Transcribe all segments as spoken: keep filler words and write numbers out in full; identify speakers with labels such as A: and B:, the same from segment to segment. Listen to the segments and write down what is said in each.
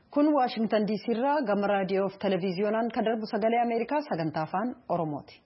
A: Kun Washington D C irraa gama raadiyoo fi televiziyoonaan kan darbu sagalee Ameerikaa sagantaa afaan Oromooti.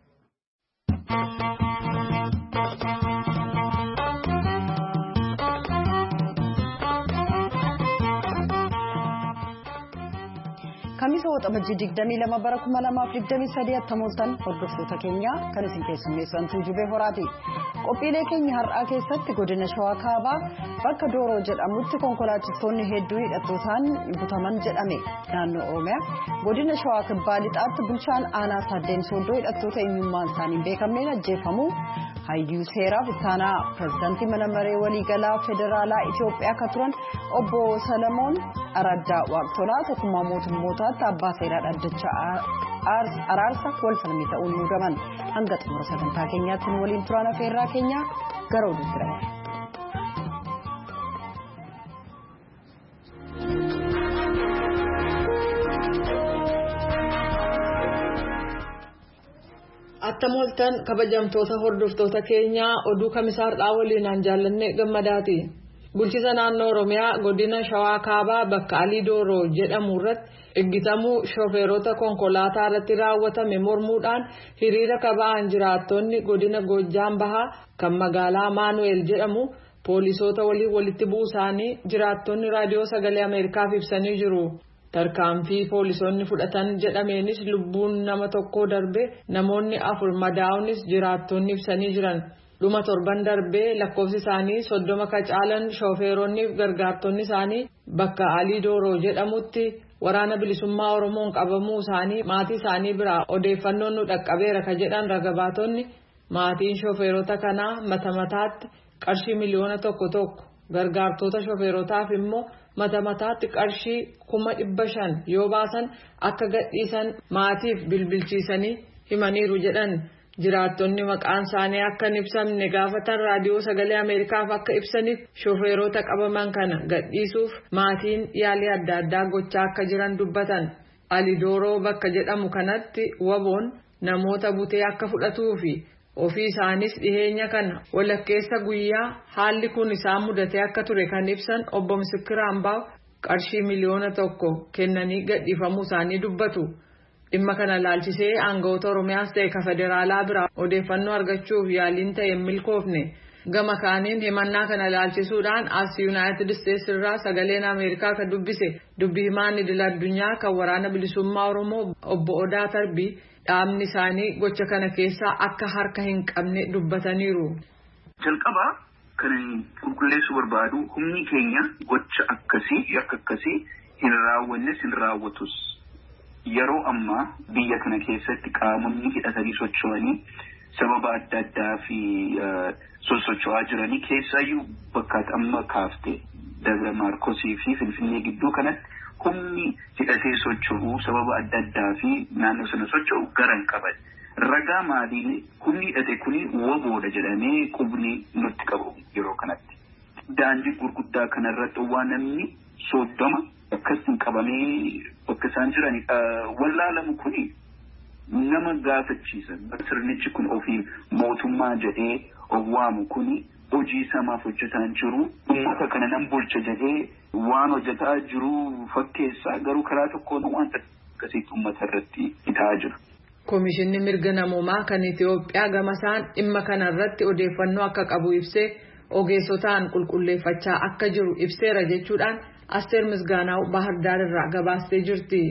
A: Kamisa waxabajjii digdamii lama bara kuma lamaaf digdamii sadii attamooltan hordoftoota keenya kan isin keessummeessantu Jubee Horaati. Qophiilee keenya har'aa keessatti godina Shawaa Kaabaa bakka Dooroo jedhamutti konkolaachistoonni hedduu hidhattootaan butaman jedhame. Naannoo Oromiyaa godina Shawaa Kibbaa Lixaatti bulchaan aanaa Saaddeen Sooddoo hidhattoota eenyummaan isaanii beekamneen ajjeefamuu hayyuu seeraa ittaanaa pirezidaantii mana maree waliigalaa federaalaa Itoophiyaa akka turan obbo Salamoon Araddaa Waaqtolaa tokkummaa mootummootaatti abbaa seeraa dhaddacha araarsa wal falmii ta'uun muudaman. Hanga xumura sagantaa keenyaatti waliin turaan afeerraa keenya gara oduutti darbe. Attamooltan kabajamtoota hordoftoota keenyaa oduu kamisaarraa waliinaan jaallanne gammadaati. Bulchiisa naannoo Oromiyaa godina Shawaa Kaabaa bakka Alii Dooroo jedhamu irratti eeggatamuu shooferoota konkolaataa irratti raawwatame mormuudhaan hiriira kaba'an jiraattonni godina Goojjaan Bahaa kan magaalaa Maanu'eel jedhamu poolisoota waliin walitti bu'uu isaanii jiraattonni raadiyoo sagalee Ameerikaaf ibsanii jiru. Tarkaanfii poolisoonni fudhatan jedhameenis lubbuun nama tokkoo darbe namoonni afur madaa'uunis jiraattonni ibsanii jiran. Dhuma torban darbee lakkoofsi isaanii soddoma ka caalan shooferoonni fi gargaartonni isaanii bakka Alii Dooroo jedhamutti waraana bilisummaa Oromoon qabamuu isaanii maatii isaanii biraa odeeffannoon nu dhaqqabeera ka jedhan ragabaatonni maatiin shooferoota kanaa mata mataatti qarshii miliyoona tokko tokko gargaartota shooferootaaf immoo mata mataatti qarshii kuma dhibba shan yoo baasan akka gadhiisan maatiif bilbilchiisanii himaniiru jedhan. Jiraattonni maqaan isaanii akka hin ibsamne gaafatan raadiyoo sagalee Ameerikaaf akka ibsaniif shooferoota qabaman kana gadhiisuuf maatiin yaalii adda addaa gochaa akka jiran dubbatan. Alii Dooroo bakka jedhamu kanatti waboon namoota butee akka fudhatuu fi ofii isaanis dhiheenya kana walakkeessa guyyaa haalli kun isaan mudatee akka ture kan ibsan obbo Misikir Ambaaw qarshii miliyoona tokko kennanii gadhiifamuu isaanii dubbatu. Dhimma kana laalchisee aangawoota Oromiyaas ta'e ka federaalaa biraa odeeffannoo argachuuf yaaliin ta'e milkoofne. Gama kaaniin himannaa kana laalchisuudhaan as Yuunaayitid Isteets irraa sagaleen Ameerikaa kan dubbise dubbii himaan idil addunyaa kan waraana bilisummaa Oromoo obbo Odaa Tarbii dhaabni isaanii gocha kana keessaa akka harka hin qabne dubbataniiru.
B: Jalqaba kan qulqulleessuu barbaadu humni keenya gocha akkasii yakka akkasii hin raawwannes hin raawwatus. Yeroo ammaa biyya kana keessatti qaamonni hidhatanii socho'anii sababa adda addaa fi sosocho'aa jiranii keessaayyuu bakka amma kaafte Dabra Maarkosii fi Finfinnee gidduu kanatti humni hidhatee socho'uu sababa adda addaa fi naannoo sana socho'u garan qaban. Ragaa maaliin humni hidhate kuni waboodha jedhamee qubni nutti qabu yeroo kanatti. Daandii gurguddaa kanarratti waan namni soddoma akkasiin qabamee bakka isaan jiran wallaalamu kuni nama gaafachiisan. Sirnichi kun ofii mootummaa jedhee owwaamu kuni hojii samaaf hojjetaa jiru. Uummata kana nan bulcha jedhee waan hojjetaa jiru fakkeessaa garuu karaa tokkoon waan akkasiitti uummata irratti hitaa jira.
A: Komishinni mirga namoomaa kan Itoophiyaa gamasaan dhimma kanarratti odeeffannoo akka qabu ibsee ogeessotaan qulqulleeffachaa akka jiru ibseera jechuudhaan Asteer Misgaanaaw Bahar Daar irraa gabaastee jirti.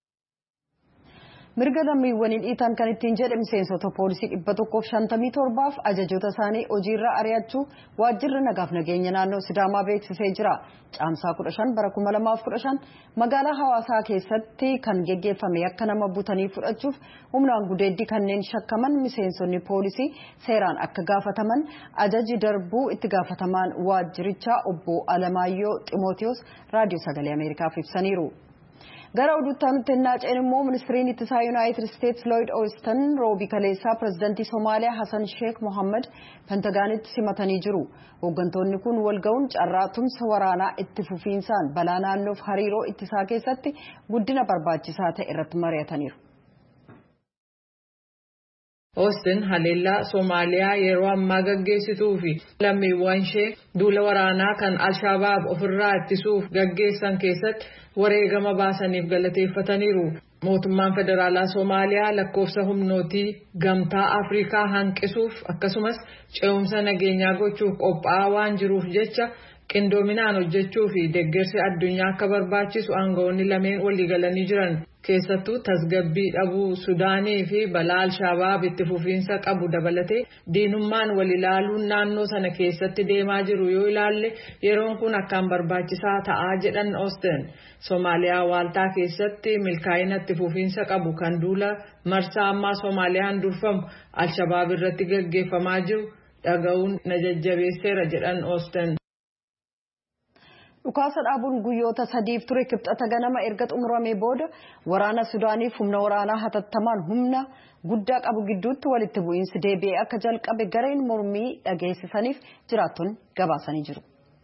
A: Mirga lammiiwwanii dhiitaan kan ittiin jedhe miseensota poolisii dhibba tokkoof shantamii torbaaf ajajoota isaanii hojiirra ari'achuu waajjirri nagaaf nageenya naannoo Sidaamaa beeksisee jira. Caamsaa kudha shan bara kuma lamaaf kudha shan magaalaa Hawaasaa keessatti kan geggeeffame akka nama butanii fudhachuuf humnaan gudeeddii kanneen shakkaman miseensonni poolisii seeraan akka gaafataman ajaji darbuu itti gaafatamaan waajjirichaa obbo Alamaayyoo Ximootiyoos raadiyoo sagalee Ameerikaaf ibsaniiru. Gara oduutti naanna'een immoo ministeerri ittisaa Yuunaayitid Isteets Lloyd Austin roobii kaleessaa pirezidaantii Somaaliyaa Hassan Sheikh Mohammed Pentagaanitti simatanii jiru. Hooggantoonni kun walga'uun carraa tumsa waraanaa itti fufiinsaan balaa naannoof hariiroo ittisaa keessatti guddina barbaachisaa ta'e irratti mari'ataniiru. Austin haleellaa Soomaaliyaa yeroo ammaa gaggeessituu fi lammiiwwan ishee duula waraanaa kan Al-Shabaab ofirraa ittisuuf gaggeessan keessatti wareegama baasaniif galateeffataniiru. Mootummaan federaalaa Soomaaliyaa lakkoofsa humnootii gamtaa Afrikaa hanqisuuf akkasumas ce'umsa nageenyaa gochuuf qophaa'aa waan jiruuf jecha qindoominaan hojjechuu fi deeggarsi addunyaa akka barbaachisu aangawoonni lameen waliigalanii jiran. Keessattuu tasgabbii dhabuu Sudaanii fi balaa Al-Shabaab itti fufiinsa qabu dabalatee diinummaan wal ilaaluun naannoo sana keessatti deemaa jiru yoo ilaalle yeroon kun akkaan barbaachisaa ta'aa jedhan Austin. Soomaaliyaa waaltaa keessatti milkaa'ina itti fufiinsa qabu kan duula marsaa ammaa Soomaaliyaan durfamu Al-Shabaab irratti gaggeeffamaa jiru dhaga'uun na jajjabeesseera jedhan Austin.
C: Dhukaasa dhaabuun guyyoota sadiif ture kibxata ganama erga xumuramee booda waraana Sudaaniif humna waraanaa hatattamaan humna guddaa qabu gidduutti walitti bu'iinsi deebi'ee akka jalqabe gareen mormii dhageessisaniif jiraattonni gabaasanii jiru.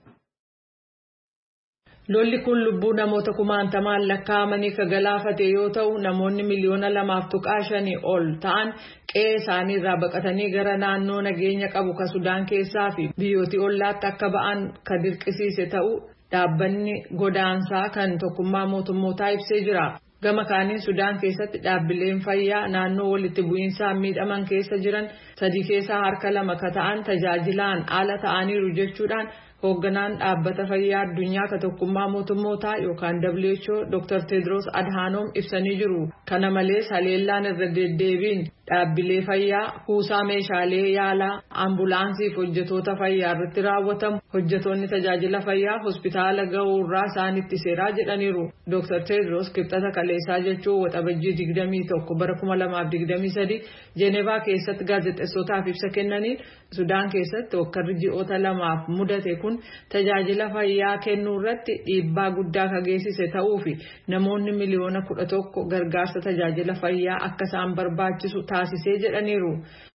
A: Lolli kun lubbuu namoota kumaantamaan lakkaa'amanii ka galaafate yoo ta'u namoonni miliyoona lamaaf tuqaa shanii ol ta'an qe'ee isaanii irraa baqatanii gara naannoo nageenya qabu ka Sudaan keessaa fi biyyooti ollaatti akka ba'an ka dirqisiise ta'u dhaabbanni godaansaa kan tokkummaa mootummootaa ibsee jira. Gama kaaniin Sudaan keessatti dhaabbileen fayyaa naannoo walitti bu'iinsaan miidhaman keessa jiran sadii keessaa harka lama ka ta'an tajaajilaan ala ta'aniiru jechuudhaan hoogganaan dhaabbata fayyaa addunyaa ka tokkummaa mootummootaa yookaan W H O Doctor Tedros Adhanom ibsanii jiru. Kana malees haleellaan irra deddeebiin dhaabbilee fayyaa kuusaa meeshaalee yaalaa ambulaansiif hojjetoota fayyaa irratti raawwatamu hojjetoonni tajaajila fayyaa hospitaala ga'uurraa isaanitti seeraa jedhaniiru. Doctor Tedros kibxata kaleessaa jechuun waxabajjii digdamii tokko bara kuma lamaaf digdamii sadii Jeenevaa keessatti gaazexeessootaaf ibsa kennaniin Sudaan keessatti hokkarri ji'oota lamaaf mudate kun tajaajila fayyaa kennuu irratti dhiibbaa guddaa ka geessise ta'uu fi namoonni miliyoona kudha tokko gargaarsa tajaajila fayyaa akka isaan barbaachisu taasisee jedhaniiru.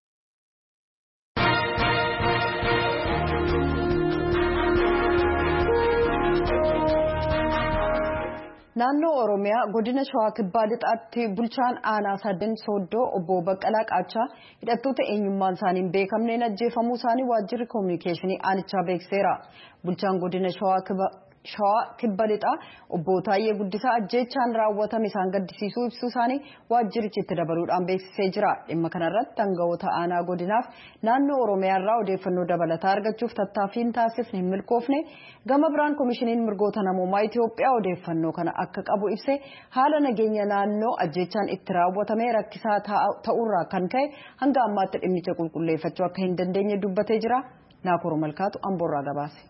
C: Naannoo Oromiyaa godina Shawaa Kibbaa Lixaatti bulchaan aanaa Sadeen Sooddoo obbo Baqqalaa Qaachaa hidhattoota eenyummaan isaaniin beekamneen ajjeefamuu isaanii waajjirri koominikeeshinii aanichaa beekseera. Bulchaan godina Shawaa Kibba Lixaa obbo Taayyee Guddisaa ajjeechaan raawwatame isaan gaddisiisuu ibsuu isaanii waajjirichi itti dabaluudhaan beeksisee jira. Dhimma kanarratti aangawoota aanaa godinaaf naannoo Oromiyaa irraa odeeffannoo dabalataa argachuuf tattaaffiin taasifne hin milkoofne. Gama biraan koomishiniin mirgoota namoomaa Itoophiyaa odeeffannoo kana akka qabu ibse haala nageenya naannoo ajjeechaan itti raawwatame rakkisaa ta'uurraa kan ka'e hanga ammaatti dhimmicha qulqulleeffachuu akka hin dandeenye dubbatee jira. Naakoor Malkaatu Amboorraa gabaase.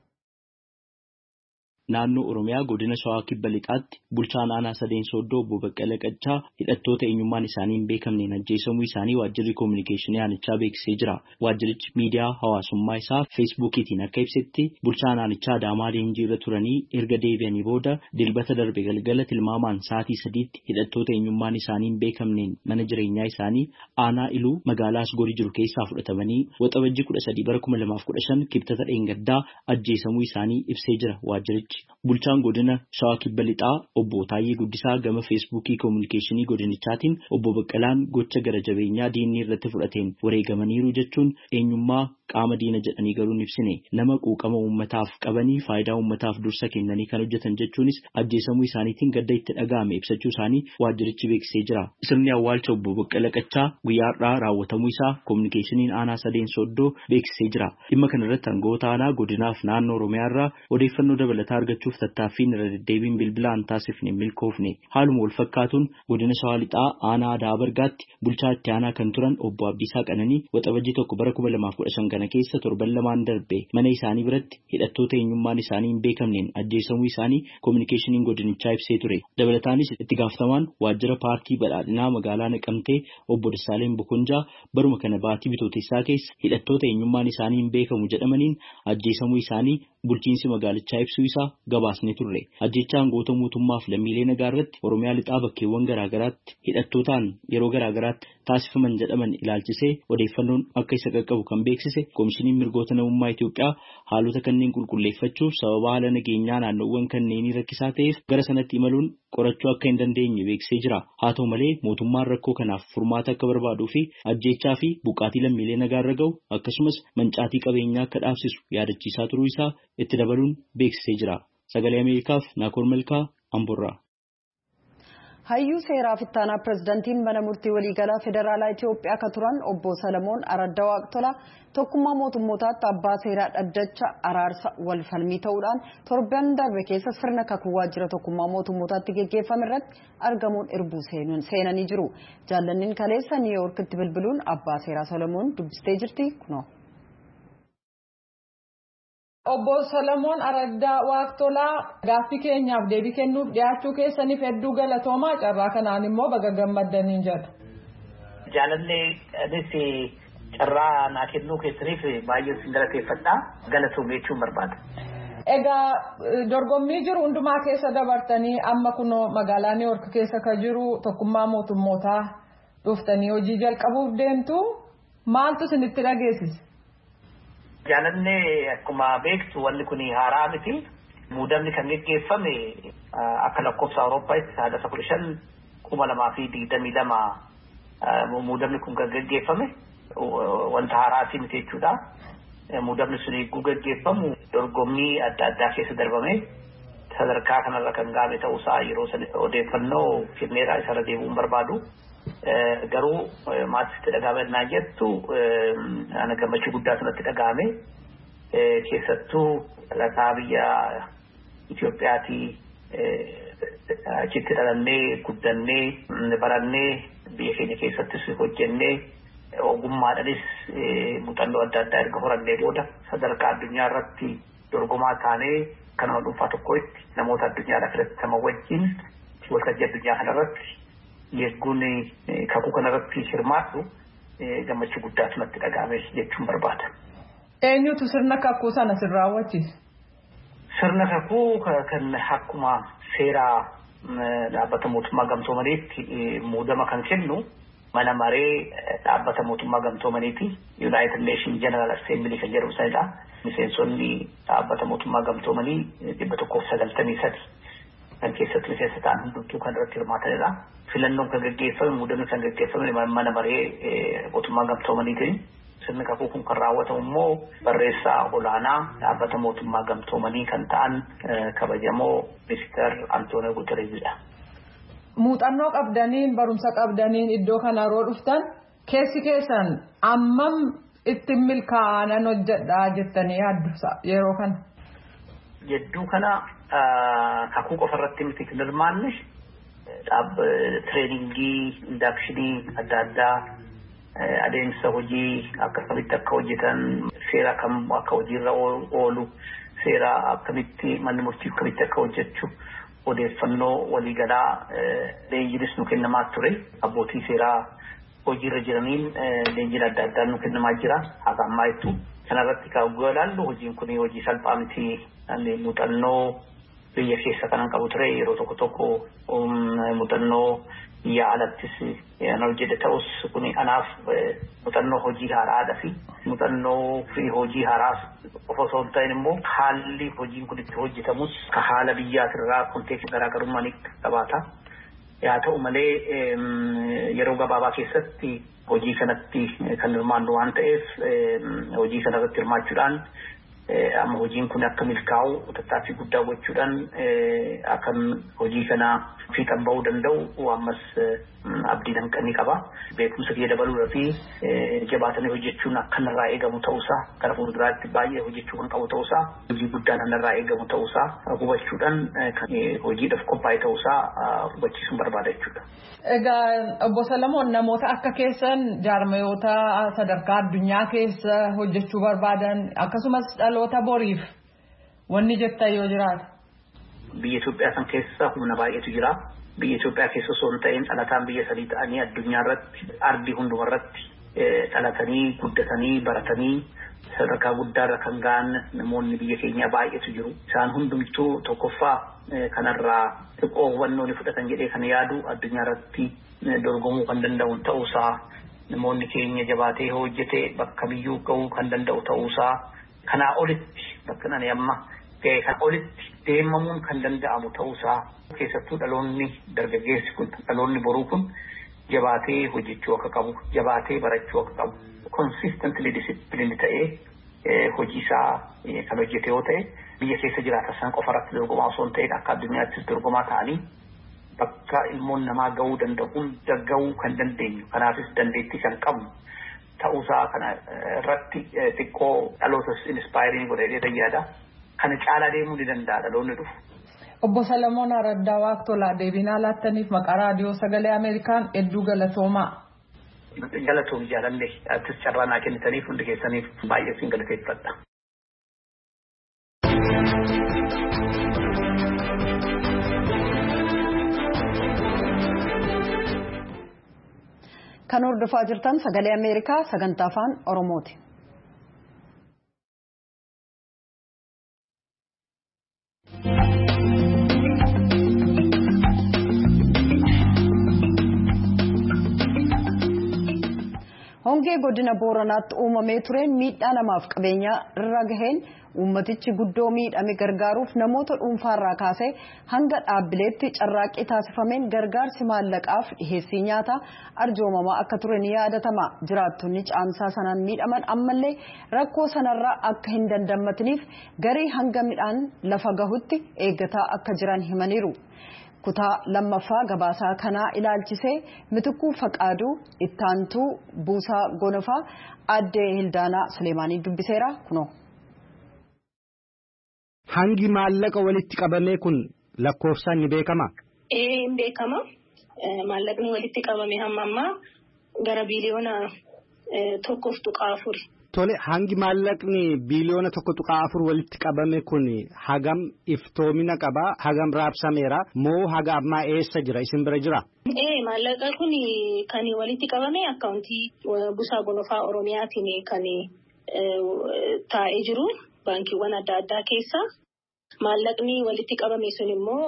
D: Naannoo Oromiyaa godina Shawaa Kibba Lixaatti bulchaan aanaa Sadeen Sooddoo obbo Baqqalaa Qaccaa hidhattoota eenyummaan isaanii hin beekamneen ajjeesamuu isaanii waajjirri koominikeeshinii aanichaa beeksisee jira. Waajjirichi miidiyaa hawaasummaa isaa feesbuukiitiin akka ibsetti bulchaan aanichaa Adaamaa leenjii irra turanii erga deebi'anii booda dilbata darbe galgala tilmaamaan sa'aatii sadiitti hidhattoota eenyummaan isaanii hin beekamneen mana jireenyaa isaanii aanaa Iluu magaalaa Asgorii jiru keessaa fudhatamanii waxabajjii kudha sadii bara kuma lamaaf kudha shan kibxata dheengaddaa ajjeesamuu isaanii ibsee jira waajjirichi. Bulchaan godina Shawaa Kibba Lixaa obbo Taayyee Guddisaa gama feesbuukii koominikeeshinii godinichaatiin obbo Baqqalaan gocha gara jabeenyaa diinni irratti fudhateen wareegamaniiru jechuun eenyummaa qaama diina jedhanii garuu hin ibsine nama quuqama uummataaf qabanii faayidaa uummataaf dursa kennanii kan hojjetan jechuunis ajjeesamuu isaaniitiin gadda itti dhaga'ame ibsachuu isaanii waajjirichi beeksisee jira. Sirni awwaalcha obbo Baqqalaa Qaccaa guyyaa har'aa raawwatamuu isaa koominikeeshiniin aanaa Sadeen Sooddoo beeksisee jira. Dhimma kanarratti aangawoota aanaa godinaaf naannoo Oromiyaa irraa odeeffannoo dabalataa argachuuf tattaaffiin irra deddeebiin bilbilaan taasifne milkoofne. Haaluma wal fakkaatuun godina Shawaa Lixaa aanaa Aadaa Bargaatti bulchaa itti aanaa kan turan obbo Abdiisaa Qananii waxabajjii tokko bara kuma lamaaf kudha shan kana keessa torban lamaan darbe mana isaanii biratti hidhattoota eenyummaan isaanii hin beekamneen ajjeesamuu isaanii koominikeeshiniin godinichaa ibsee ture. Dabalataanis itti gaafatamaan waajjira paartii badhaadhinaa magaalaa Naqamtee obbo Dassaaleen Bokonjaa baruma kana baatii bitootessaa keessa hidhattoota eenyummaan isaanii hin beekamu jedhamaniin ajjeesamuu isaanii bulchiinsi magaalichaa ibsuu isaa gabaasnee turre. Ajjechaan goota mootummaaf lammiilee nagaa irratti Oromiyaa lixaa bakkeewwan garaagaraatti hidhattootaan yeroo garaagaraatti taasifaman jedhaman ilaalchisee odeeffannoon akka isa qaqqabu kan beeksise Koomishiniin Mirgoota Namummaa Itoophiyaa haalota kanneen qulqulleeffachuuf sababa haala nageenyaa naannoowwan kanneenii rakkisaa ta'eef gara sanatti imaluun qorachuu akka hin dandeenye beeksisee jira. Haa ta'u malee mootummaan rakkoo kanaaf furmaata akka barbaaduu fi ajjechaa fi buqqaatii lammiilee nagaa irra gahu akkasumas mancaatii qabeenyaa akka dhaabsisu yaadachiisaa turuu isaa itti dabaluun beeksisee jira. Sagalee Ameerikaaf Naakoor Malkaa Amborraa.
C: Hayyuu seeraa fittaanaa pirezidantiin mana murtii waliigalaa federaalaa Itoophiyaa akka turan obbo Salamoon Araddaa Waaqtolaa tokkummaa mootummootaatti abbaa seeraa dhaddacha araarsa wal falmii ta'uudhaan torban darbe keessa sirna kakuu waajjira tokkummaa mootummootaatti geggeeffame irratti argamuun irbuu seenanii jiru. Jaallanniin kaleessa Niiwuyoorkitti bilbiluun abbaa seeraa Salamoon dubbistee jirti kunoo.
A: Obbo Salamoon Araddaa Waaqtolaa gaaffii keenyaaf deebii kennuuf dhiyaachuu keessaniif hedduu galatoomaa carraa kanaan immoo baga gammaddaniin jedha.
E: Jaalallee carraa naa kennuu keessaniif baay'ee sin galateeffadha. Galatoomuu jechuun barbaada.
A: Egaa dorgommii jiru hundumaa keessa dabartanii amma kunoo magaalaa Niiwuyoork keessa ka jiru tokkummaa mootummootaa dhuftanii hojii jalqabuuf deemtu maaltu isinitti dhageessise?
E: Jaalallee akkuma beektu wanni kun haaraa miti. Muudamni kan geggeeffame akka lakkoofsa Awurooppaatti saadaasa kudha shan kuma lamaa fi digdamii lama muudamni kun kan geggeeffame wanta haaraa miti jechuudha. Muudamni sun eeguu geggeeffamu dorgommii adda addaa keessa darbame sadarkaa kanarra kan gaame ta'uusaa yeroo odeeffannoo kenneeraa isarra deebi'uun barbaadu. Garuu maatiitti dhagaamannaa jettu ana gammachuu guddaa sanatti dhagaame keessattuu lataa biyya Itoophiyaatii achitti dhalannee guddannee barannee biyya keenya keessattis hojjennee ogummaadhaanis muuxannoo adda addaa erga horannee booda sadarkaa addunyaa irratti dorgomaa taanee kan nama dhuunfaa tokkotti namoota addunyaadhaa filataman wajjin waltajjii addunyaa kanarratti yeegguun kakuu kanarratti hirmaadhu gammachuu guddaa sanatti dhagaame jechuun barbaada.
A: Eenyutu sirna kakuu sana sin raawwachiise?
E: Sirna kakuu kan akkuma seeraa dhaabbata mootummaa gamtoomaniitti muudama kan kennu mana maree dhaabbata mootummaa gamtoomaniiti. United Nation General Assembly kan jedhamu sanadha. Miseensonni dhaabbata mootummaa gamtoomanii dhibba tokkoof sagaltamii sadi kan keessatti miseensa ta'an hundumtuu kan irratti hirmaatanidha. Filannoon kan gaggeeffame muudamni kan gaggeeffame mana maree mootummaa gamtoomaniitiin. Sirni kakuu kun kan raawwatamu immoo barreessaa olaanaa dhaabbata mootummaa gamtoomanii kan ta'an kabajamoo Ministeer Antooniyoo Gutereezidha.
A: Muuxannoo qabdaniin barumsa qabdaniin iddoo kana yeroo dhuftan keessi keessan ammam itti milkaa'anan hojjedhaa jettanii yaaddu yeroo kana?
E: Jedduu kana kakuu qofa irratti miti kan hirmaanne treeningii indaakshinii adda addaa adeemsa hojii akkamitti akka hojjetan seera kam akka hojiirra oolu seera akkamitti manni murtii akkamitti akka hojjechu odeeffannoo waliigalaa leenjiinis nu kennamaa ture. Abbootii seeraa hojiirra jiraniin leenjiin adda addaa nu kennamaa jira. Haga ammaa jettu kanarratti kaa'uu ilaallu hojiin kun hojii salphaa miti. Muuxannoo biyya keessa kanan qabu ture yeroo tokko tokko muuxannoo biyya alattis an hojjete ta'us kun anaaf muuxannoo hojii haaraadha fi muuxannoo fi hojii haaraa qofa osoo hin ta'in immoo haalli hojiin kun itti hojjetamus ka haala biyyaatirraa konteekstii garaagarummaa ni qabaata. Yaa ta'u malee yeroo gabaabaa keessatti hojii kanatti kan hirmaannu waan ta'eef hojii kanarratti hirmaachuudhaan amma hojiin kun akka milkaa'u tattaaffii guddaa gochuudhaan akka hojii kana fiixan bahuu danda'u ammas abdii danqanii qaba. Beekumsa kiyya dabaluu fi jabaatanii hojjechuun akka narraa eegamu ta'uusaa gara fuulduraatti baay'ee hojjechuu kan qabu ta'uusaa hojii guddaan narraa eegamu ta'uusaa hubachuudhaan hojiidhaaf qophaa'e ta'uusaa hubachiisuun barbaada jechuudha.
A: Egaa obbo Salamoon namoota akka keessan jaarmayoota sadarkaa addunyaa keessa hojjechuu barbaadan akkasumas dhaloota boriif wanni jettan yoo jiraata.
E: Biyya Itoophiyaa san keessa humna baay'eetu jira. Biyya Itoophiyaa keessa osoo hin ta'in dhalataan biyya sadii ta'anii addunyaa irratti ardii hunduma irratti dhalatanii guddatanii baratanii sadarkaa guddaarra kan ga'an namoonni biyya keenya baay'eetu jiru. Isaan hundumtuu tokkoffaa kanarraa xiqqoo hubannoo ni fudhatan jedhee kan yaadu addunyaa irratti dorgomuu kan danda'u ta'uusaa namoonni keenya jabaatee hojjetee bakka biyyuu ga'uu kan danda'u ta'uusaa kanaa olitti bakka nani amma ga'ee kan olitti deemamuun kan danda'amu ta'uusaa keessattuu dhaloonni dargaggeessi kun dhaloonni boruu kun jabaatee hojjechuu akka qabu jabaatee barachuu akka qabu consistently disciplined ta'ee hojii isaa kan hojjete yoo ta'e biyya keessa jiraata san qofa irratti dorgomaa osoo hin ta'in akka addunyaattis dorgomaa ta'anii bakka ilmoon namaa ga'uu danda'uun ga'uu kan dandeenyu kanaafis dandeettii kan qabnu ta'uusaa kana irratti xiqqoo dhalootas inspaayirii godhee yaada kana caalaa deemuu ni danda'a dhaloonni dhufu.
A: Obbo Salamoon Araddaa Waaqtolaa deebinaa laattaniif maqaa raadiyoo sagalee Ameerikaan hedduu galatoomaa.
E: Galatoom jaalallee artis carraa naa kennitaniif hundi keessaniif baay'ee siin galateeffadha.
C: Kan hordofaa jirtan sagalee Ameerikaa sagantaa afaan Oromooti. Hongee godina Booranaatti uumamee tureen miidhaa namaaf qabeenya irra gaheen uummatichi guddoo miidhame gargaaruuf namoota dhuunfaarraa kaasee hanga dhaabbileetti carraaqqii taasifameen gargaarsi maallaqaaf dhiheessii nyaataa arjoomamaa akka ture ni yaadatama. Jiraattonni caamsaa sanaan miidhaman ammallee rakkoo sanarraa akka hin dandammatiniif garii hanga midhaan lafa gahutti eeggataa akka jiran himaniiru. Kutaa lammaffaa gabaasaa kanaa ilaalchisee Mitikuu Faqaaduu Ittaantuu Buusaa Gonofaa Addee Hildaanaa Suleemaanii dubbiseera kunoo.
F: Hangi maallaqa walitti qabamee kun lakkoofsaan ni beekama?
G: Ee hin beekama. Maallaqni walitti qabame hamma ammaa gara biiliyoona tokkoof tuqaa afuri.
F: Tole hangi maallaqni biiliyoona tokko tuqaa afur walitti qabame kun hagam iftoomina qaba hagam raabsameera moo haga ammaa eessa jira isin bira jira?
G: Ee maallaqa kun kan walitti qabame akkaawuntii Buusaa Gonofaa Oromiyaatiin kan taa'ee jiru baankiiwwan adda addaa keessa maallaqni walitti qabame sun immoo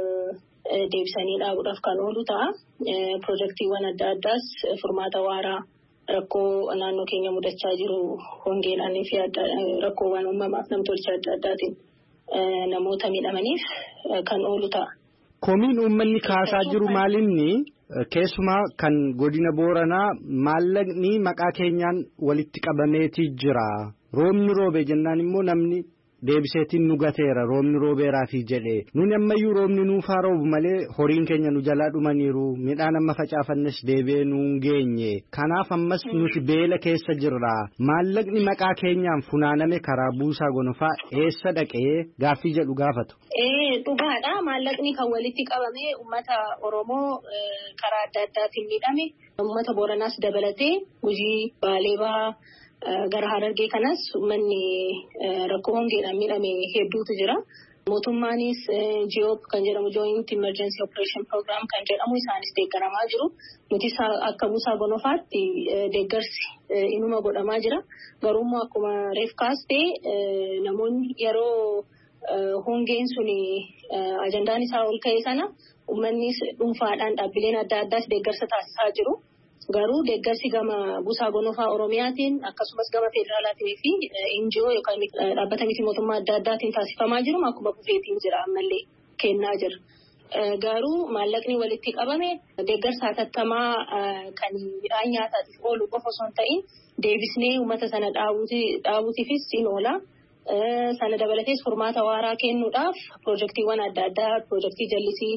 G: deebisanii dhaabuudhaaf kan oolu ta'a. Pirojektiiwwan adda addaas furmaata waaraa rakkoo naannoo keenya mudachaa jiru hongeedhaanii fi rakkoowwan uumamaaf namtolchee adda addaatiin namoota miidhamaniif kan oolu ta'a.
F: Komiin uummanni kaasaa jiru maalinni keessumaa kan godina Booranaa maallaqni maqaa keenyaan walitti qabameetii jira. Roobni roobe jennaan immoo namni deebiseetiin nu gateera roobni roobeeraafi jedhee nuni ammayyuu roobni nuufaa roobu malee horiin keenya nu jalaa dhumaniiru midhaan amma facaafannes deebi'ee nuun geenye kanaaf ammas nuti beela keessa jirra maallaqni maqaa keenyaan funaaname karaa Buusaa Gonofaa eessa dhaqee gaaffii jedhu gaafatu.
G: Ee dhugaadha maallaqni kan walitti qabame uummata Oromoo karaa adda addaatiin miidhame uummata Booranaas dabalatee Gujii Baalee Bahaa gara Harargee kanas uummanni rakkoo hongeedhaan miidhame hedduutu jira. Mootummaanis G O P kan jedhamu Joint Emergency Operation Program kan jedhamu isaanis deeggaramaa jiru. Nuti akka Buusaa Gonofaatti deeggarsi inuma godhamaa jira. Garuu immoo akkuma reef kaastee namoonni yeroo hongeen sun ajandaan isaa ol ka'e sana uummanni dhuunfaadhaan dhaabbileen adda addaas deeggarsa taasisaa jiru. Garuu deeggarsi gama Buusaa Gonofaa Oromiyaatiin akkasumas gama federaalaatiin fi N G O yookaan dhaabbata miti mootummaa adda addaatiin taasifamaa jiru akkuma kufeetiin jira ammallee kennaa jira. Garuu maallaqni walitti qabame deeggarsa hatattamaa kan midhaan nyaataatiif oolu qofa osoo hin ta'in deebisnee uummata sana dhaabuutiifis in oola. Sana dabalatees furmaata waaraa kennuudhaaf pirojektiiwwan adda addaa pirojektii jallisii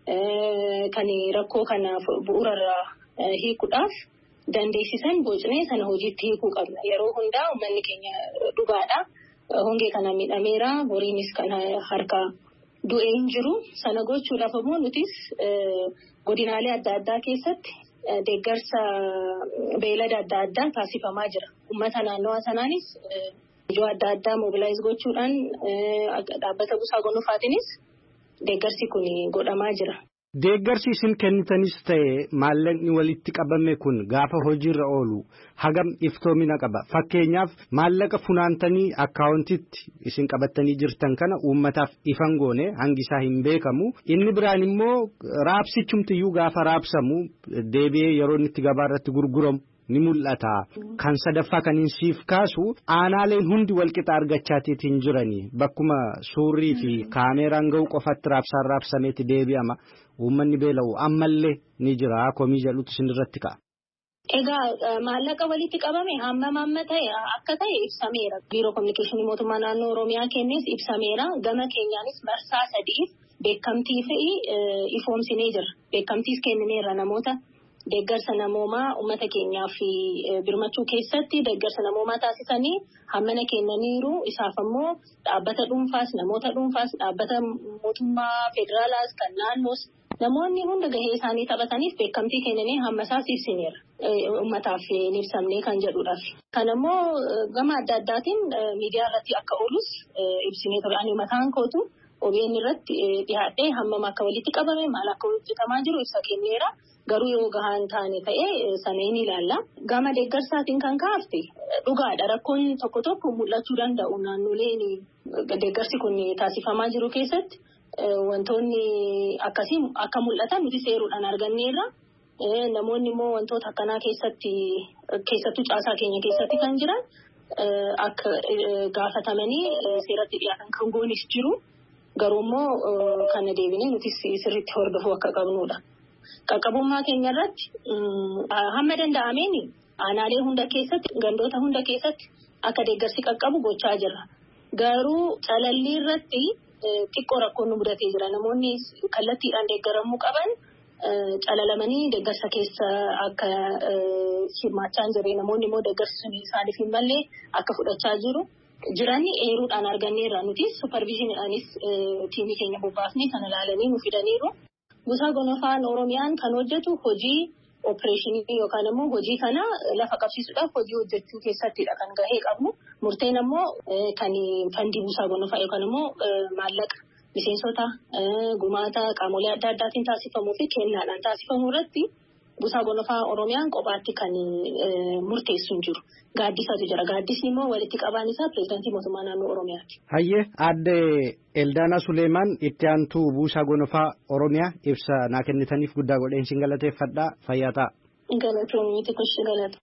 G: kan rakkoo kana bu'uurarraa hiikuudhaaf dandeessisan bocnee sana hojiitti hiikuu qabna. Yeroo hundaa uummanni keenya dhugaadha. Hongee kana miidhameera. Horiinis kan harkaa du'ee hin jiru. Sana gochuudhaaf immoo nutis godinaalee adda addaa keessatti deeggarsa beelada adda addaa taasifamaa jira. Uummata naannoo sanaanis ijoo adda addaa mobilaayiz gochuudhaan dhaabbata Buusaa Gonofaatiinis deeggarsi kun godhamaa jira.
F: Deeggarsi isin kennitanis ta'e maallaqni walitti qabame kun gaafa hojiirra oolu hagam iftoomina qaba. Fakkeenyaaf maallaqa funaantanii akkaawuntitti isin qabattanii jirtan kana uummataaf ifan goone hangisaa hin beekamu. Inni biraan immoo raabsichumtiyyuu gaafa raabsamu deebi'ee yeroo inni itti gabaarratti gurguramu ni mul'ata. Kan sadaffaa kan siif kaasu aanaaleen hundi walqixa argachaatiin jiranii bakkuma suurrii fi kaameeraan ga'u qofatti raabsaan raabsameeti deebi'ama. Uummanni beela'u ammallee ni jira komii jedhutu isinirratti ka'a.
G: Egaa maallaqa walitti qabame hammam amma ta'e akka ta'e ibsameera. Biiroo Kominikeeshinii Mootummaa Naannoo Oromiyaa kennes ibsameera. Gama keenyaanis marsaa sadii beekamtii fi ifoomsinee jira. Beekamtiis kennineerra namoota deeggarsa namoomaa uummata keenyaa fi birmachuu keessatti deeggarsa namoomaa taasisanii hammana kennaniiru. Isaaf ammoo dhaabbata dhuunfaas namoota dhuunfaas dhaabbata mootummaa federaalaas kan naannoos namoonni hunda gahee isaanii taphataniif beekamtii kennanii hamma isaas ibsineera. Uummataaf hin ibsamne kan jedhuudhaaf. Kan ammoo gama adda addaatiin miidiyaa irratti akka oolus ibsinee ture. Ani mataan kootu O B N irratti dhiyaadhee hammam akka walitti qabame maal akka hojjetamaa jiru ibsa kenneera. Garuu yoo gahaan taane ta'ee sana hin ilaalla. Gama deeggarsaatiin kan kaafte dhugaadha. Rakkoon tokko tokko mul'achuu danda'u naannoleen deeggarsi kun taasifamaa jiru keessatti. Wantoonni akkasii akka mul'atan nuti seeruudhaan arganneerra. Namoonni immoo wantoota akkanaa keessatti keessattuu caasaa keenya keessatti kan jiran akka gaafatamanii seeratti dhiyaatan kan goonis jiru. Garuu immoo kana deebinee nuti sirriitti hordofuu akka qabnudha. Qaqqabummaa keenya irratti hamma danda'ameen aanaalee hunda keessatti gandoota hunda keessatti akka deeggarsi qaqqabu gochaa jirra. Garuu calallii irratti xiqqoo rakkoon nu mudatee jira. Namoonni kallattiidhaan deeggaramuu qaban calalamanii deeggarsa keessa akka hirmaachaa hin jirre namoonni immoo deeggarsi sun isaaniif hin malle akka fudhachaa jiru. Jirani eeruudhaan arganneerra nuti supervisiiniidhaanis tiimii keenya bobbaafnee kan ilaalanii nu fidaniiru. Buusaa Gonofaan Oromiyaan kan hojjetu hojii opereeshinii yookaan immoo hojii kana lafa qabsiisuudhaaf hojii hojjechuu keessattidha kan gahee qabnu. Murteen ammoo kan fandii Buusaa Gonofaa yookaan immoo maallaqa miseensota gumaata qaamolee adda addaatiin taasifamuu fi kennaadhaan taasifamuu irratti Buusaa Gonofaa Oromiyaan kophaatti kan murteessu hin jiru. Gaaddisatu jira. Gaaddisni immoo walitti qabaan isaa pireezidaantii mootummaa naannoo Oromiyaati.
F: Hayyee aadde Eldaanaa Suleemaan itti aantuu Buusaa Gonofaa Oromiyaa ibsa naa kennitaniif guddaa godheen sin galateeffadhaa fayyaa ta'a.
G: Galatoomii miti kushi galata.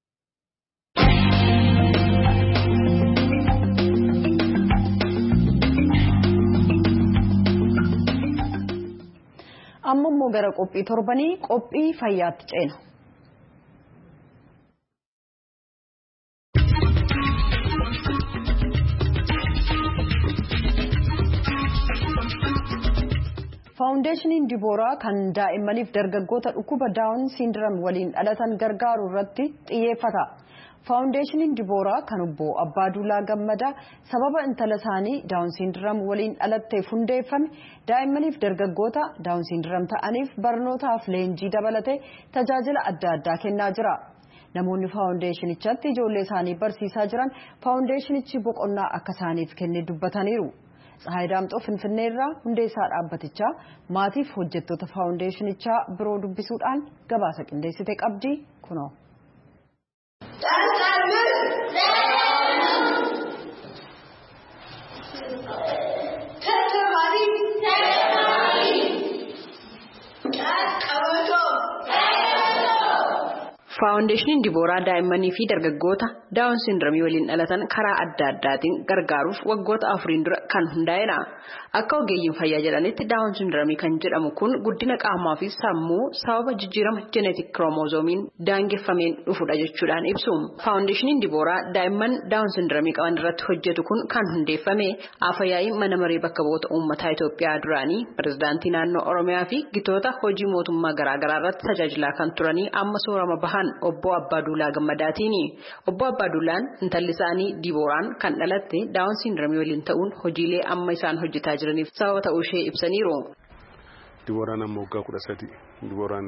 C: Amma immoo gara qophii torbanii qophii fayyaatti ceena. Faawundeeshiniin Dibooraa kan daa'immaniif dargaggoota dhukkuba daawun siindiraam waliin dhalatan gargaaru irratti xiyyeeffata. Faawundeeshiniin Dibooraa kan obbo Abbaaduulaa Gammadaa sababa intala isaanii daawun siindiraam waliin dhalatteef hundeeffame daa'immaniif dargaggoota daawun siindiraam ta'aniif barnootaaf leenjii dabalatee tajaajila adda addaa kennaa jira. Namoonni faawundeeshinichatti ijoollee isaanii barsiisaa jiran faawundeeshinichi boqonnaa akka isaaniif kenne dubbataniiru. Tsahaayidaamxoo Finfinneerraa hundeessaa dhaabbatichaa maatiif hojjettoota faawundeeshinichaa biroo dubbisuudhaan gabaasa qindeessite qabdi kunoo.
H: Faawundeeshiniin Dibooraa daa'immanii fi dargaggoota daawun siindiraamii waliin dhalatan karaa adda addaatiin gargaaruuf waggoota afuriin dura kan hundaa'edha. Akka ogeeyyiin fayyaa jedhanitti daawun siindiraamii kan jedhamu kun guddina qaamaa fi sammuu sababa jijjiirama jeeneetik kiromozoomiin daangeffameen dhufudha jechuudhaan ibsu. Faawundeeshiniin Dibooraa daa'imman daawun siindiraamii qaban irratti hojjetu kun kan hundeeffame afyaa'ii mana maree bakka bu'oota uummataa Itoophiyaa duraanii pirezidaantii naannoo Oromiyaa fi gitoota hojii mootummaa garaagaraa irratti tajaajilaa kan turanii amma soorama bahan obbo Abbaaduulaa Gammadaatiini. Obbo Abbaaduulaan intalli isaanii Dibooraan kan dhalatte daawun siindiraamii waliin ta'uun hojiilee amma isaan hojjetaa jiraniif sababa ta'uu ishee ibsaniiru.
I: Dibooraan amma waggaa kudha sadi. Dibooraan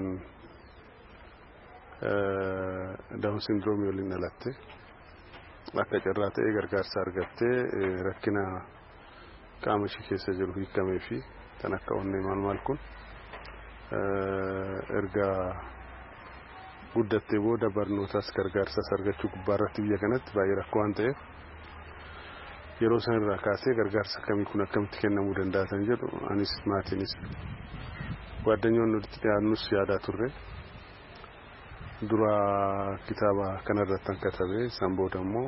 I: daawun siindiraamii waliin dhalatte. Akka carraa ta'ee gargaarsa argattee rakkina qaama ishee keessa jiru hiikamee fi kan akka onnee maal maal kun erga guddattee booda barnootaas gargaarsaas argachuu gubbaarratti biyya kanatti baay'ee rakkoo waan ta'eef yeroo san irraa kaasee gargaarsa kamii kun akkamitti kennamuu danda'atan jedhu anis maatiinis waaddanyoon nuti dhiyaannus yaadaa turre dura kitaaba kanarratti katabee san booda immoo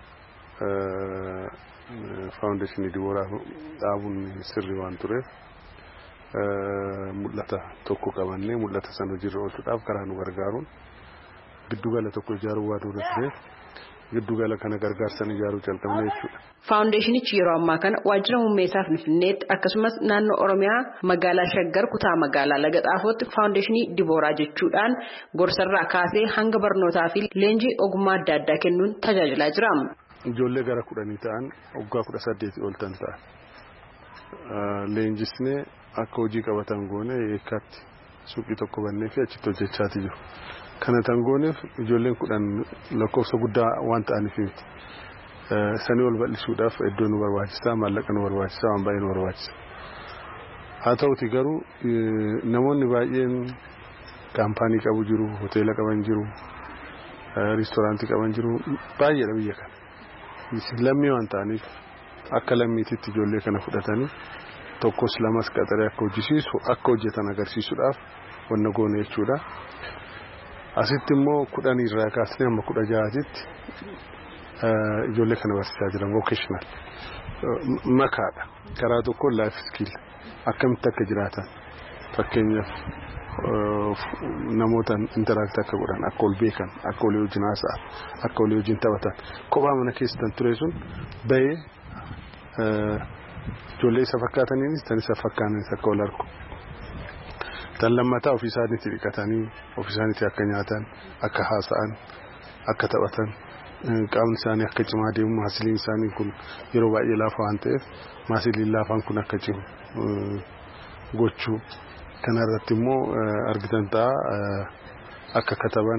I: faawundeeshinii Dibooraa dhaabuun sirrii waan tureef mul'ata tokko qabannee mul'ata san hojiirra oolchuudhaaf karaa nu gargaaruun giddugala tokko ijaaruu waan tureef giddugala kana gargaarsan ijaaruu jalqabne jechuudha.
H: Faawundeeshinichi yeroo ammaa kana waajjira muummee isaa Finfinneetti akkasumas naannoo Oromiyaa magaalaa Shaggar kutaa magaalaa Laga Xaafootti faawundeeshinii Dibooraa jechuudhaan gorsarraa kaasee hanga barnootaa fi leenjii ogummaa adda addaa kennuun tajaajilaa jira.
I: Ijoollee gara kudhanii ta'an waggaa kudha saddeetii ol ta'an leenjisnee akka hojii qabatan goone eekkaatti suuqii tokko bannee fi achitti hojjechaa jiru. Kana tan gooneef ijoolleen kudhan lakkoofsa guddaa waan ta'aniif miti. Sanii ol bal'isuudhaaf iddoo nu barbaachisaa maallaqa nu barbaachisaa waan baay'ee nu barbaachisa. Haa ta'uti garuu namoonni baay'een kaampaanii qabu jiru, hoteela qaban jiru, riistooraantii qaban jiru baay'eedha biyya kana. Lammii waan ta'aniif akka lammiititti ijoollee kana fudhatanii tokkos lamas qaxaree akka hojjisiisu akka hojjetan agarsiisuudhaaf wanna goone jechuudha. Asitti immoo kudhan irraa kaasnee amma kudha ja'aatitti ijoollee kana barsiisaa jiran vocational makaadha. Karaa tokko life skill akkamitti akka jiraatan fakkeenyaaf namoota interact akka godhan akka ol beekan akka walii wajjin haasa'an akka walii wajjin taphatan kophaa mana keessatti ture sun bahee ijoollee isa fakkaataniinis tan isa fakkaatanis akka wal argu. Tan lammataa ofii isaaniitti dhiqatanii ofii isaaniitti akka nyaatan akka haasa'an akka taphatan qaamni isaanii akka cimaa deemu maasiliin isaanii kun yeroo baay'ee laafaa waan ta'eef maasiliin laafaan kun akka cimu gochuu kanarratti immoo argitan ta'a akka kataban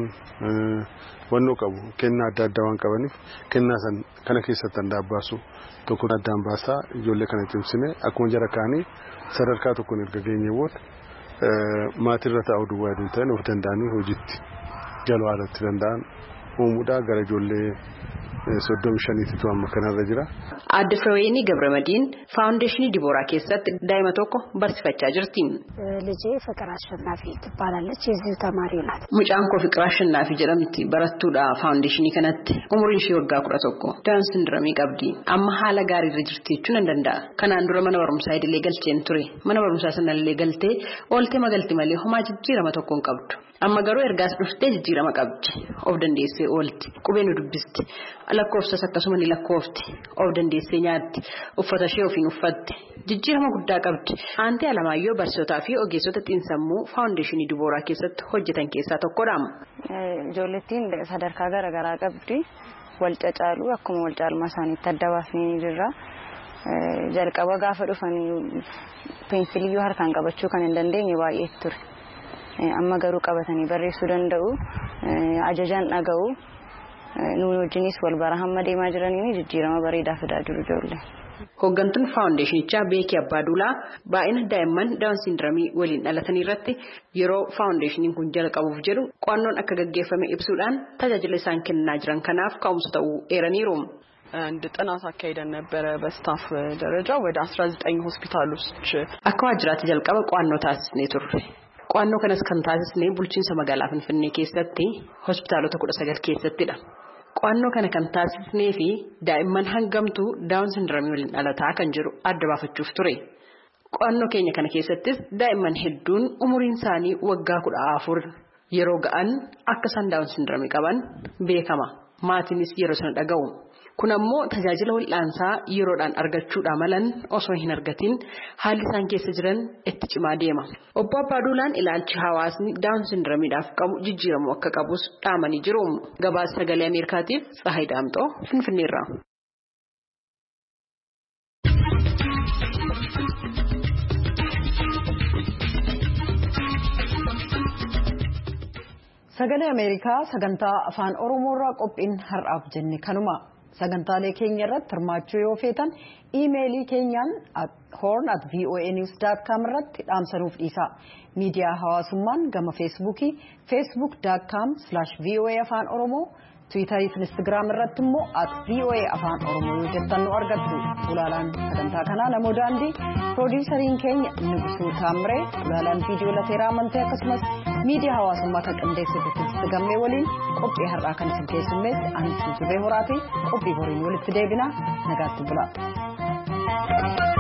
I: wannoo qabu kennaa adda addaa waan qabaniif kennaa san kana keessatti handaan baasu tokko addaan baasaa ijoollee kana cimsine akkuma jara kaanii sadarkaa tokkoon erga geenye booda maatirra taa'uu duwwaa hin ta'in of danda'anii hojiitti galuu haadhatti danda'an uumuudhaa gara ijoollee soddomi shaniitu amma kanarra jira.
H: Aadde Fireewayinii Gabramadiin faawundeeshinii Dibooraa keessatti daa'ima tokko barsiifachaa jirti.
J: ልጄ ፍቅር አሸናፊ ትባላለች የዚሁ ተማሪ ናት.
H: Mucaan koo Fiqir Ashannaafi jedhamti barattuudha faawundeeshinii kanatti umuriin ishee waggaa kudha tokko Down syndrome qabdi amma haala gaarii irra jirti jechuun nan danda'a. Kanaan dura mana barumsaa idilee galcheen ture mana barumsaa sanallee galtee oolte magalti malee homaa jijjiirama tokko hin qabdu. Amma garuu ergaas dhuftee jijjiirama qabdi of dandeessee oolti qubee nu dubbisti lakkoofsas akkasuma ni lakkoofti of dandeessee nyaatti uffata ishee ofiin uffatti jijjiirama guddaa qabdi. Aantee Alamaayyoo barsiisotaa fi ogeessota xiinsammuu faawundeeshinii Dibooraa keessatti hojjetan keessaa tokkodha.
C: Ijoollettiin sadarkaa garaagaraa qabdi wal cacaaluu akkuma wal caalmaa isaaniitti adda baafnee jirra. Jalqaba gaafa dhufanii peensilii harkaan qabachuu kan hin dandeenye baay'ee ture. Amma garuu qabatanii barreessuu danda'u ajajaan dhaga'u nu wajjinis wal bara hamma deemaa jiranii jijjiirama bareedaa fidaa jiru ijoollee.
H: Hooggantuun faawundeeshinichaa Beekii Abbaaduulaa baay'ina daa'imman Down syndrome waliin dhalatanii irratti yeroo faawundeeshiniin kun jalqabuuf jedhu qo'annoon akka gaggeeffame ibsuudhaan tajaajila isaan kennaa jiran kanaaf ka'umsa ta'uu eeraniiru.
K: እንደ ጥናት አካሄደን ነበረ በስታፍ ደረጃ ወደ አስራ ዘጠኝ ሆስፒታሎች
H: akka waajjiraatti jalqaba qo'annoo taasisnee turre. Qo'annoo kanas kan taasisnee bulchiinsa magaalaa Finfinnee keessatti hospitaalota kudha sagal keessattidha. Qo'annoo kana kan taasisnee fi daa'imman hangamtuu Down syndrome waliin dhalataa kan jiru adda baafachuuf ture. Qo'annoo keenya kana keessattis daa'imman hedduun umuriin isaanii waggaa kudha afur yeroo ga'an akka isaan Down syndrome qaban beekama. Maatiinis yeroo sana dhaga'u. Kun ammoo tajaajila wal'aansaa yeroodhaan argachuudhaan malan osoo hin argatin haalli isaan keessa jiran itti cimaa deema. Obbo Abbaaduulaan ilaalchi hawaasni Down syndromeedhaaf qabu jijjiiramuu akka qabus dhaamanii jiru. Gabaasa sagalee Ameerikaatiif Tsahaay Daamxoo Finfinneerraa.
C: Sagalee Ameerikaa sagantaa afaan Oromoorraa qophiin har'aaf jenne kanuma sagantaalee keenya irratti hirmaachuu yoo feetan iimeelii keenyaan horn at voa news dot com irratti dhaamsanuuf dhiisa. Miidiyaa hawaasummaan gama feesbuukii facebook dot com slash voa afaan oromoo tiwiitarii fi instagiraam irratti immoo at voa afaan oromoo yoo jettan nu argattu. Ulaalaan sagantaa kanaa namoo daandii piroodiisariin keenya Nugusuu Taamree ulaalaan viidiyoo lateeraa amantee akkasumas miidiyaa hawaasummaa kan qindeessite gammee waliin qophii har'aa kan isin keessummeessi ani Sujubee Horaati qophii boriin walitti deebina nagaatti bulaa.